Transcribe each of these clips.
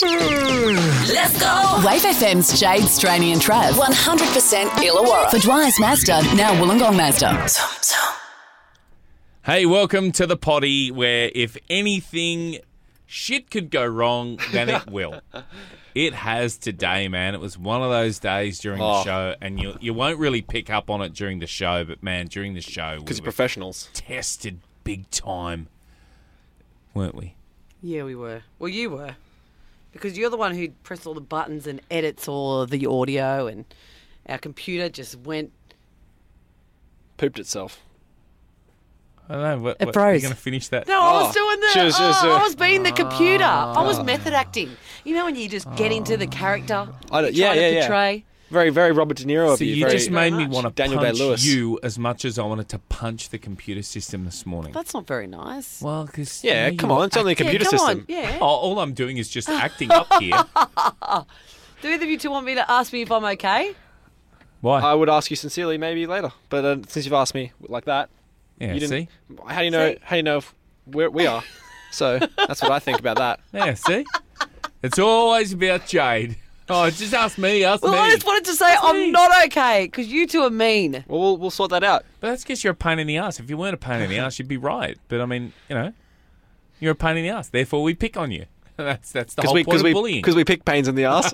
Let's go! Wave FM's Jade, Straney and Trav. 100% Illawarra. For Dwyer's Mazda, now Wollongong Mazda. Hey, welcome to the potty where if anything shit could go wrong, then it will. It has today, man. It was one of those days during the show, and you won't really pick up on it during the show, but, man, during the show... Because you're professionals. Tested big time, weren't we? Yeah, we were. Well, you were. Because you're the one who pressed all the buttons and edits all of the audio, and our computer just went... Pooped itself. I don't know. What, it Are froze. you going to finish that? No, I was doing the... I was being the computer. I was method acting. You know when you just get into the character Yeah. portray? Very, very Robert De Niro of So you. you very, just made me want to Daniel punch Day-Lewis. you as much as I wanted to punch the computer system this morning. That's not very nice. Well, because... Yeah, come on. It's only a computer come system. on. Yeah. All I'm doing is just acting up here. Do either of you two want me to ask me if I'm okay? Why? I would ask you sincerely maybe later. But since you've asked me like that... Yeah, you see? How do you know? See? How do you know if we are? So that's what I think about that. Yeah, see? It's always about Jade. Oh, just ask me, Well, me. I just wanted to say I'm not okay because you two are mean. Well, we'll sort that out. But that's because you're a pain in the ass. If you weren't a pain in the ass, you'd be right. But, I mean, you know, you're a pain in the ass. Therefore, we pick on you. That's the whole point of bullying. Because we pick pains in the ass.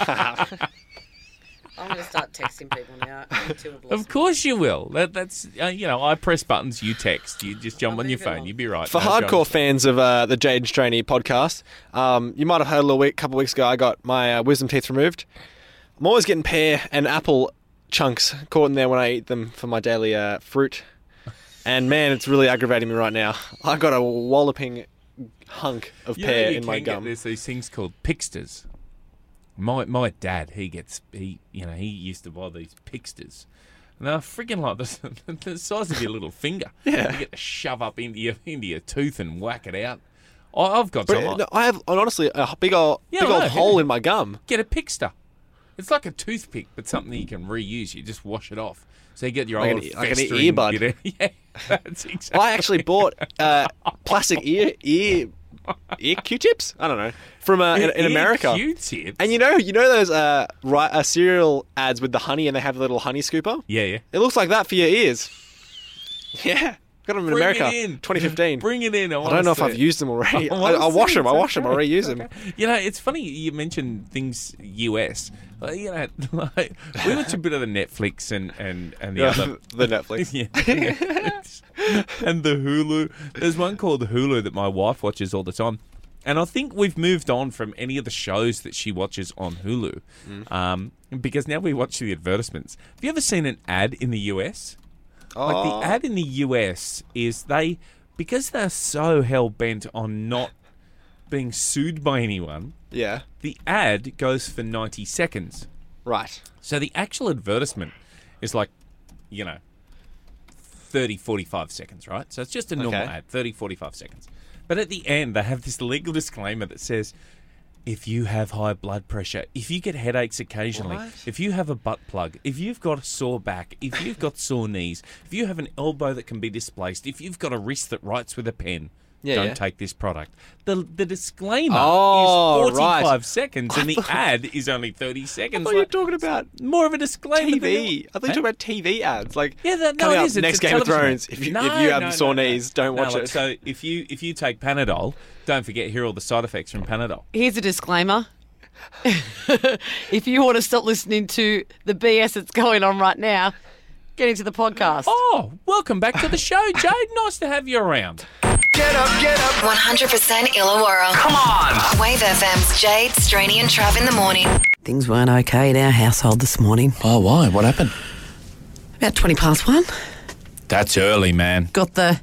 I'm going to start texting people now. Of course you will. That's I press buttons, you text. You just jump on your phone. You'd be right. For hardcore fans of the Jade and Straney podcast, you might have heard a couple of weeks ago I got my wisdom teeth removed. I'm always getting pear and apple chunks caught in there when I eat them for my daily fruit. And, man, it's really aggravating me right now. I've got a walloping hunk of pear in my gum. There's these things called pixters. My dad, he used to buy these pixters. And they're friggin' like the size of your little finger. Yeah. You get to shove up into your tooth and whack it out. I've got some. I have, honestly, a big old hole in my gum. Get a pixter. It's like a toothpick, but something that you can reuse. You just wash it off. So you get your old like an festering earbud. Yeah, that's exactly. I actually bought plastic ear Q-tips? I don't know. From in America. Q-tips? And you know those cereal ads with the honey and they have a little honey scooper? Yeah. It looks like that for your ears. Yeah. Got them in America. 2015. Bring it in. I don't know if I've used them already. I wash them. I reuse them. You know, it's funny you mentioned things US. We watch a bit of the Netflix and the other... The Netflix. Yeah. And the Hulu. There's one called Hulu that my wife watches all the time. And I think we've moved on from any of the shows that she watches on Hulu. Because now we watch the advertisements. Have you ever seen an ad in the US? Like the ad in the US is because they're so hell-bent on not being sued by anyone, Yeah. the ad goes for 90 seconds. Right. So the actual advertisement is like, 30, 45 seconds, right? So it's just a normal ad, 30, 45 seconds. But at the end, they have this legal disclaimer that says, if you have high blood pressure, if you get headaches occasionally, if you have a butt plug, if you've got a sore back, if you've got sore knees, if you have an elbow that can be displaced, if you've got a wrist that writes with a pen, don't take this product. The disclaimer is 45 seconds and the ad is only 30 seconds. I thought you were talking about more of a disclaimer. TV. I thought you were talking about TV ads. Like, coming up is. next Game of Thrones. If you have sore knees, don't watch it. So if you take Panadol, don't forget, here are all the side effects from Panadol. Here's a disclaimer. If you want to stop listening to the BS that's going on right now, get into the podcast. Oh, welcome back to the show, Jade. Nice to have you around. Get up. 100% Illawarra. Come on. Wave FM's Jade, Straney and Trav in the morning. Things weren't okay in our household this morning. Oh, why? What happened? About 20 past 1. That's early, man. Got the...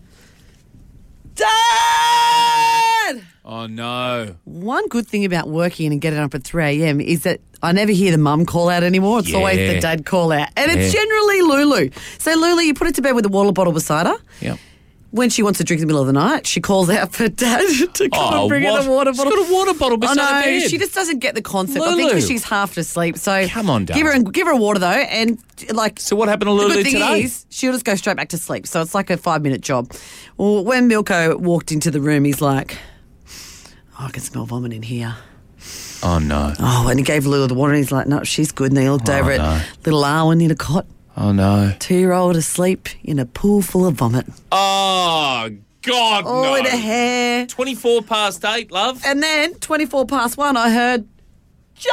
Dad! Oh, no. One good thing about working and getting up at 3 a.m. is that I never hear the mum call out anymore. It's always the dad call out. And it's generally Lulu. So, Lulu, you put it to bed with a water bottle beside her. Yep. When she wants to drink in the middle of the night, she calls out for Dad to come and bring her the water bottle. She's got a water bottle beside her bed. She just doesn't get the concept. Lulu. I think because she's half asleep. So come on, Dad. Give her a water though, and like. So what happened to Lulu the good thing today? Is she'll just go straight back to sleep. So it's like a 5-minute job. Well, when Milko walked into the room, he's like, "Oh, I can smell vomit in here." Oh, no. Oh, and he gave Lulu the water and he's like, no, she's good. And then he looked over at little Arwen in a cot. Oh, no. 2-year-old asleep in a pool full of vomit. Oh, God, All no. in her hair. 24 past 8, love. And then 24 past 1, I heard, Jay!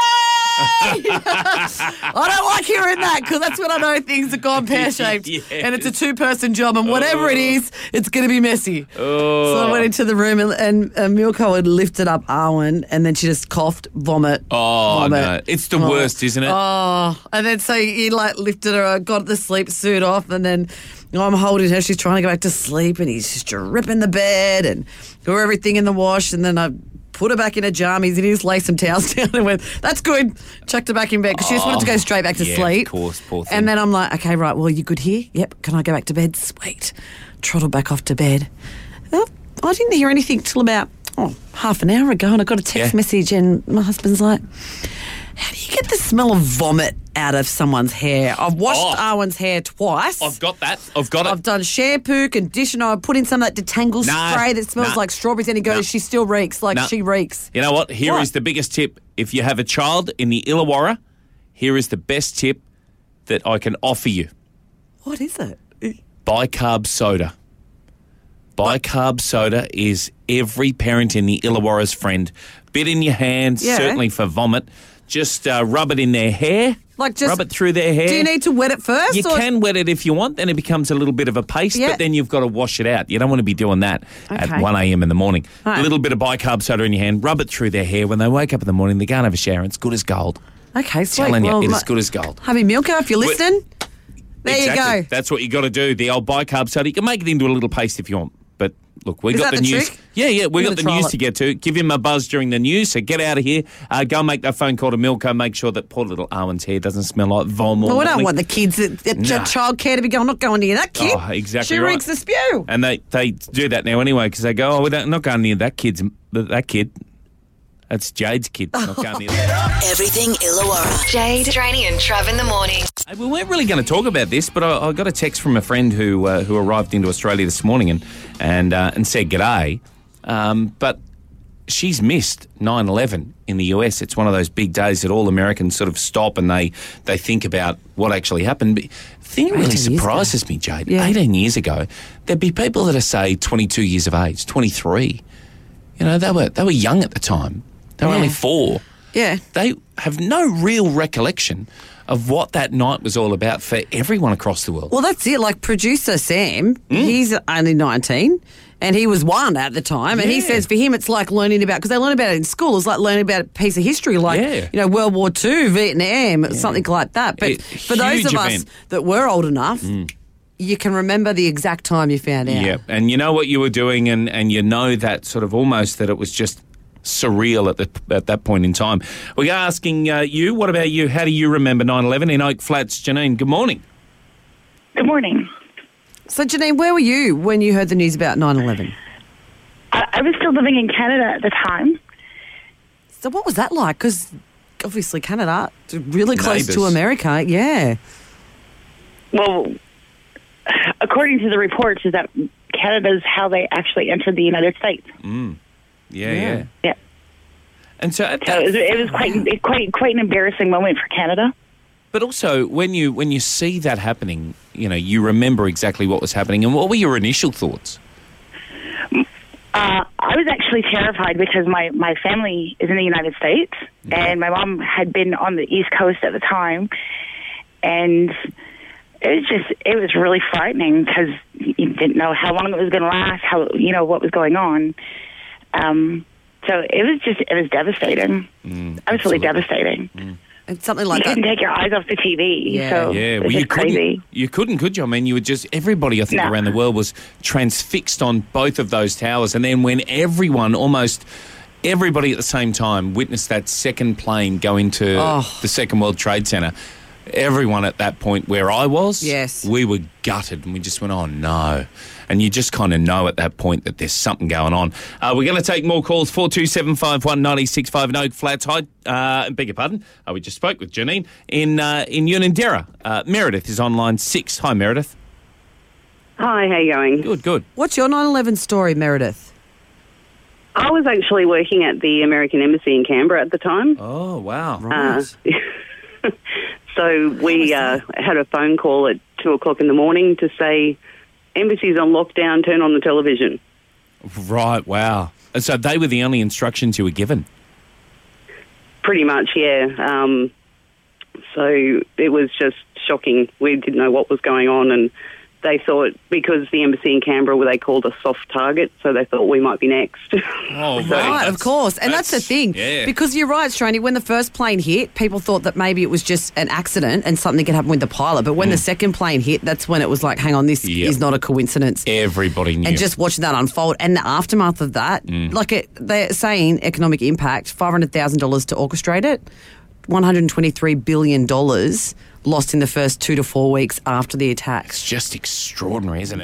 I don't like hearing that because that's when I know things have gone pear-shaped. Yes. And it's a 2-person job and whatever it is, it's going to be messy. Oh. So I went into the room and Milko had lifted up Arwen and then she just coughed, vomit, vomit. No. It's the worst, isn't it? Oh, and then so he lifted her, got the sleep suit off and then I'm holding her. She's trying to go back to sleep and he's just ripping the bed and threw everything in the wash and then I put her back in her jammies and he just laid some towels down and went, that's good. Chucked her back in bed because she just wanted to go straight back to sleep. Of course, poor thing. And then I'm like, okay, right, well, you good here? Yep. Can I go back to bed? Sweet. Trottled back off to bed. Well, I didn't hear anything till about half an hour ago and I got a text message and my husband's like, how do you get the smell of vomit out of someone's hair? I've washed Arwen's hair twice. I've got that. I've got it. I've done shampoo, conditioner. I've put in some of that detangle spray that smells like strawberries and he goes, she still reeks. She reeks. You know what? Here is the biggest tip. If you have a child in the Illawarra, here is the best tip that I can offer you. What is it? Bicarb soda. Bicarb soda is every parent in the Illawarra's friend. Bit in your hand, certainly for vomit. Just rub it in their hair. Rub it through their hair. Do you need to wet it first? You can wet it if you want. Then it becomes a little bit of a paste, but then you've got to wash it out. You don't want to be doing that at 1 a.m. in the morning. A little bit of bicarb soda in your hand, rub it through their hair. When they wake up in the morning, they go and have a shower. It's good as gold. Okay, sweet. Telling you, it is good as gold. Hubby Milko, if you're listening, there you go. That's what you got to do. The old bicarb soda. You can make it into a little paste if you want, but look, we got the news. Trick? Yeah, we got the news to get to. Give him a buzz during the news. So get out of here. Go and make that phone call to Milko. Make sure that poor little Arwen's hair doesn't smell like vom. Well, we don't want the kids at childcare to be going, not going near that kid. Oh, exactly. She reeks the spew. And they do that now anyway because they go, we're not going near that kid. That's Jade's kid. Not going near that. Everything Illawarra. Jade, Straney and Trav in the morning. We weren't really going to talk about this, but I got a text from a friend who arrived into Australia this morning and said g'day. But she's missed 9/11 in the US. It's one of those big days that all Americans sort of stop and they think about what actually happened. But the thing that really surprises me, Jade, 18 years ago, there'd be people that are, say, 22 years of age, 23. You know, they were young at the time. They were only 4. Yeah. They have no real recollection of what that night was all about for everyone across the world. Well, that's it. Like producer Sam, he's only 19 and he was 1 at the time. And he says for him it's like learning about, because they learn about it in school, it's like learning about a piece of history like, World War II, Vietnam, something like that. But for those of us that were old enough, you can remember the exact time you found out. Yeah, and you know what you were doing and you know that sort of almost that it was just surreal at that point in time. We're asking you, what about you? How do you remember 9/11 in Oak Flats? Janine, good morning. Good morning. So, Janine, where were you when you heard the news about 9/11? I was still living in Canada at the time. So what was that like? Because obviously Canada, really close Neighbours. to America, yeah. Well, according to the reports, is that Canada's how they actually entered the United States. Yeah. Yeah. And so, it was quite an embarrassing moment for Canada. But also, when you see that happening, you remember exactly what was happening. And what were your initial thoughts? I was actually terrified because my family is in the United States, and my mom had been on the East Coast at the time, and it was really frightening because you didn't know how long it was going to last, what was going on. So it was devastating. Absolutely devastating. And something like you that. couldn't take your eyes off the TV. Yeah. So it was crazy. You couldn't, could you? I mean, you were just, everybody, I think, around the world was transfixed on both of those towers. And then when almost everybody at the same time witnessed that second plane go into the Second World Trade Center, everyone at that point where I was, we were gutted and we just went, oh no. And you just kind of know at that point that there's something going on. We're going to take more calls, 42751 965 in Oak Flats. Hi, beg your pardon. We just spoke with Janine in Unanderra. Meredith is on line 6. Hi, Meredith. Hi, how you going? Good. What's your 9/11 story, Meredith? I was actually working at the American Embassy in Canberra at the time. Oh, wow. Right. So we had a phone call at 2 o'clock in the morning to say, Embassy's on lockdown, turn on the television. Right, wow. And so they were the only instructions you were given? Pretty much, yeah. So it was just shocking. We didn't know what was going on, and they thought, because the embassy in Canberra, they called us soft target, so they thought we might be next. Oh, right, of course. And that's the thing. Yeah. Because you're right, Straney, when the first plane hit, people thought that maybe it was just an accident and something could happen with the pilot. But when the second plane hit, that's when it was like, hang on, this is not a coincidence. Everybody knew. And just watching that unfold. And the aftermath of that, they're saying economic impact, $500,000 to orchestrate it, $123 billion lost in the first 2 to 4 weeks after the attacks. It's just extraordinary, isn't it?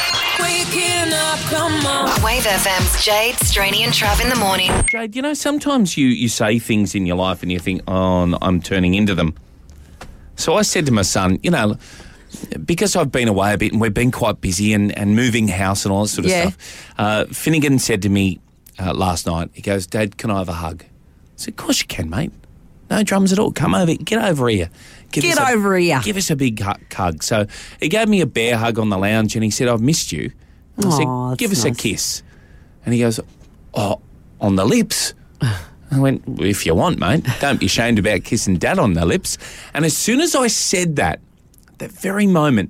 Waking up, come on. Wave FM's Jade, Straney and Trav in the morning. Jade, you know, sometimes you say things in your life and you think, oh, I'm turning into them. So I said to my son, you know, because I've been away a bit and we've been quite busy and moving house and all that sort of stuff, Finnegan said to me last night, he goes, Dad, can I have a hug? I said, of course you can, mate. No drums at all. Come over, get over here. Give us a big hug. So he gave me a bear hug on the lounge and he said, I've missed you. And I said, give us a kiss. And he goes, oh, on the lips? I went, well, if you want, mate. Don't be ashamed about kissing Dad on the lips. And as soon as I said that very moment,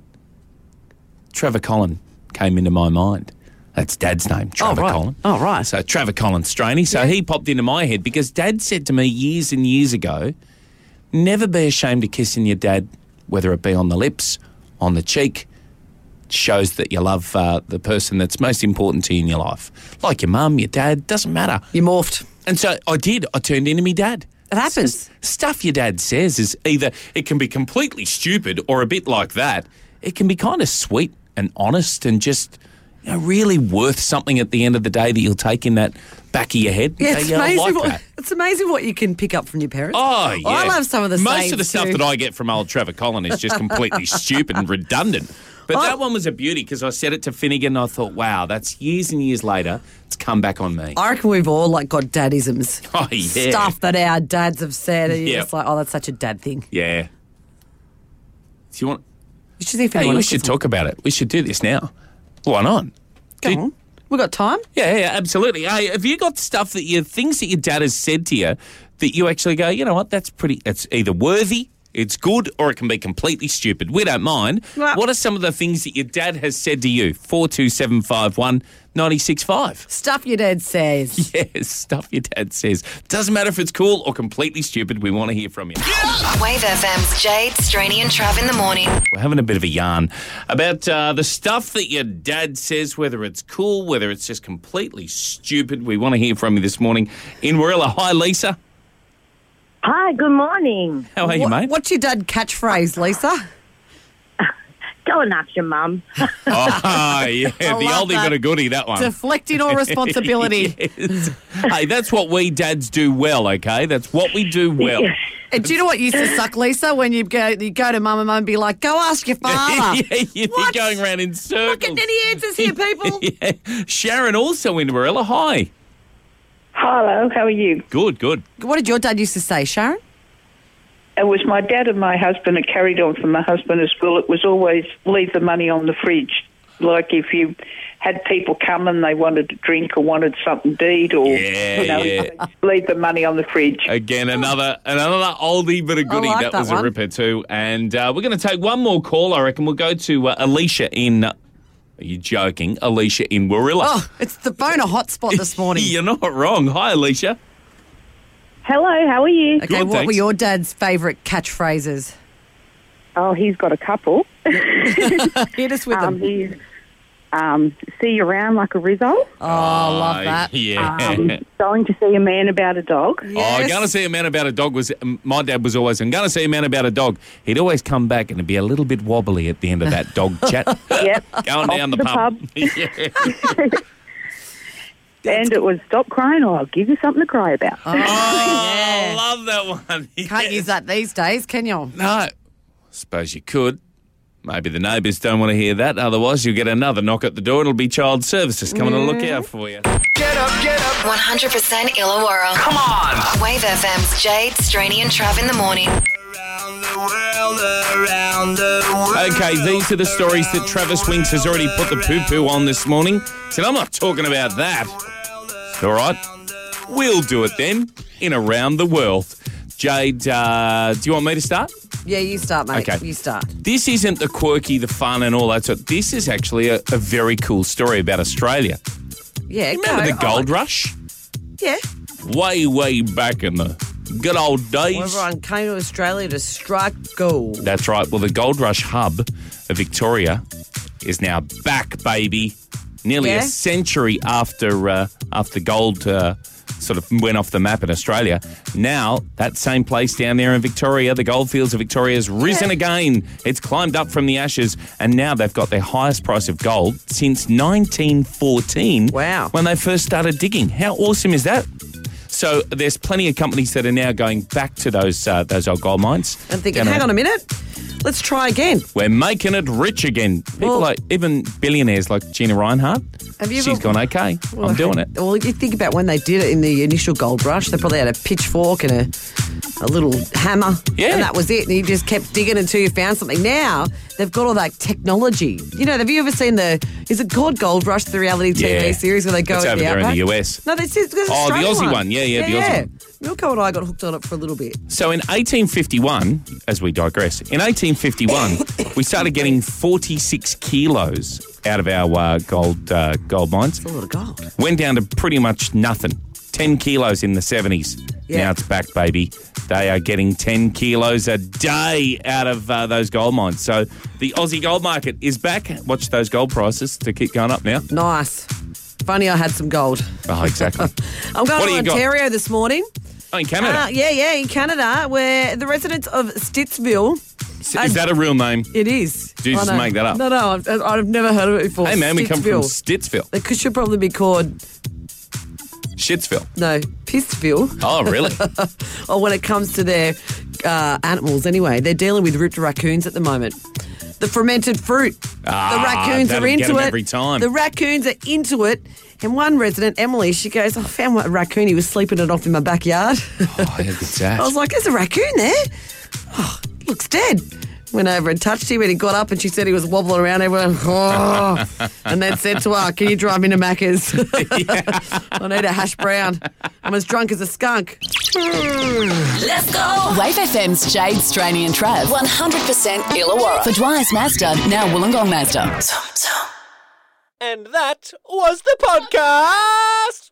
Trevor Collin came into my mind. That's Dad's name, Trevor Collin. Oh, right. So Trevor Collin Straney. So he popped into my head because Dad said to me years and years ago, never be ashamed of kissing your dad, whether it be on the lips, on the cheek. It shows that you love the person that's most important to you in your life. Like your mum, your dad, doesn't matter. You morphed. And so I did. I turned into me dad. It happens. Stuff your dad says is either it can be completely stupid or a bit like that. It can be kind of sweet and honest and just, you know, really worth something at the end of the day that you'll take in that back of your head. Yeah, it's amazing. It's amazing what you can pick up from your parents. Oh, yeah. I love some of the Most of the stuff that I get from old Trevor Collin is just completely stupid and redundant. But that one was a beauty because I said it to Finnegan and I thought, wow, that's years and years later. It's come back on me. I reckon we've all got dadisms. Oh, yeah. Stuff that our dads have said. And you're just like, oh, that's such a dad thing. Yeah. Do you want... We should talk about it. We should do this now. Why not? Go on. We've got time? Yeah, absolutely. Hey, have you got stuff things that your dad has said to you that you actually go, you know what, it's either worthy, it's good, or it can be completely stupid. We don't mind. Well, what are some of the things that your dad has said to you? 42751 96.5. Stuff your dad says. Yes, stuff your dad says. Doesn't matter if it's cool or completely stupid. We want to hear from you. Wave FM's Jade, Straney and Trav in the morning. We're having a bit of a yarn about the stuff that your dad says, whether it's cool, whether it's just completely stupid. We want to hear from you this morning in Warilla. Hi, Lisa. Hi, good morning. How are you, mate? What's your dad catchphrase, Lisa? Go and ask your mum. Oh, yeah, the oldie but a goodie, that one. Deflecting all responsibility. Yes. Hey, that's what we dads do well, okay? That's what we do well. And do you know what used to suck, Lisa, when you go to mum and be like, go ask your father. Yeah, you'd be going around in circles. Not getting any answers here, people. Yeah. Sharon also in Warilla. Hi. Hello, how are you? Good, good. What did your dad used to say, Sharon? It was my dad and my husband. It carried on from my husband as well. It was always leave the money on the fridge. Like if you had people come and they wanted a drink or wanted something to eat or leave the money on the fridge. Again, another oldie but a goodie. Like that was a ripper too. And we're going to take one more call, I reckon. We'll go to Alicia in... Are you joking? Alicia in Warilla. Oh, it's the boner hotspot this morning. You're not wrong. Hi, Alicia. Hello, how are you? Okay, what were your dad's favourite catchphrases? Oh, he's got a couple. Hit us with them. He's see you around like a Rizzo. Oh, love that. Yeah. Going to see a man about a dog. Yes. Oh, going to see a man about a dog was... My dad was always, I'm going to see a man about a dog. He'd always come back and it'd be a little bit wobbly at the end of that dog chat. Yep. Going down the pub. Yeah. And it was stop crying or I'll give you something to cry about. Oh, yeah. I love that one. Can't use that these days, can you? No. Suppose you could. Maybe the neighbours don't want to hear that. Otherwise, you'll get another knock at the door. It'll be child services coming to look out for you. Get up, get up. 100% Illawarra. Come on. Wave FM's Jade, Straney and Trav in the morning. Around the world. Okay, these are the stories that Travis Winks has already put the poo-poo on this morning. Said, I'm not talking about that. All right, we'll do it then in Around the World. Jade, do you want me to start? Yeah, you start, mate. Okay. You start. This isn't the quirky, the fun and all that sort. This is actually a very cool story about Australia. Yeah, You remember the gold rush? Yeah. Way back in the good old days. Everyone came to Australia to strike gold. That's right. Well, the Gold Rush hub of Victoria is now back, baby. Nearly a century after gold sort of went off the map in Australia. Now, that same place down there in Victoria, the Goldfields of Victoria, has risen again. It's climbed up from the ashes, and now they've got their highest price of gold since 1914. Wow. When they first started digging. How awesome is that? So there's plenty of companies that are now going back to those old gold mines. And thinking, hang on a minute, let's try again. We're making it rich again. People like, even billionaires like Gina Reinhardt, she's gone, okay, I'm doing it. Well, you think about when they did it in the initial gold rush, they probably had a pitchfork and a little hammer. Yeah. And that was it. And you just kept digging until you found something. Now, they've got all that technology. You know, have you ever seen is it called Gold Rush, the reality TV series where they go it's into over the there outback? in the US. No, that's it. The Aussie one. Yeah, the Aussie one. Milko and I got hooked on it for a little bit. So in 1851, as we digress, in 1851, we started getting 46 kilos out of our gold mines. That's a lot of gold. Went down to pretty much nothing. 10 kilos in the 70s. Yeah. Now it's back, baby. They are getting 10 kilos a day out of those gold mines. So the Aussie gold market is back. Watch those gold prices to keep going up now. Nice. Funny I had some gold. Oh, exactly. I'm going to Ontario this morning. Oh, in Canada? In Canada, where the residents of Stittsville... Is that a real name? It is. Did you just make that up? No, I've never heard of it before. Hey, man, we come from Stittsville. It should probably be called... Shitsville. No, Pissville. Oh, really? Or when it comes to their animals, anyway. They're dealing with ripped raccoons at the moment. The fermented fruit. The raccoons are into it. Every time. The raccoons are into it. And one resident, Emily, she goes, I found a raccoon. He was sleeping it off in my backyard. Oh, how good's that? I was like, there's a raccoon there. Oh, looks dead. Went over and touched him and he got up and she said he was wobbling around everywhere. Oh. And then said to her, can you drive me to Macca's? I need a hash brown. I'm as drunk as a skunk. Let's go. Wave FM's Jade, Straney and Trav. 100% Illawarra. For Dwyer's Mazda, now Wollongong Mazda. And that was the podcast.